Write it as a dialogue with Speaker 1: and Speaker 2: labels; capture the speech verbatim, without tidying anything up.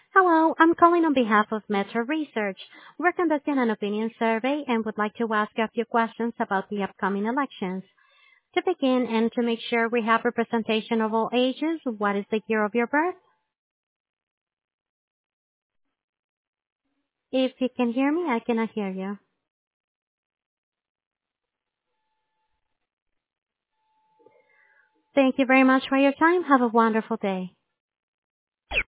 Speaker 1: Hello, I'm calling on behalf of Metro Research. We're conducting an opinion survey and would like to ask a few questions about the upcoming elections. To begin and to make sure we have representation of all ages, what is the year of your birth? If you can hear me, I cannot hear you. Thank you very much for your time. Have a wonderful day.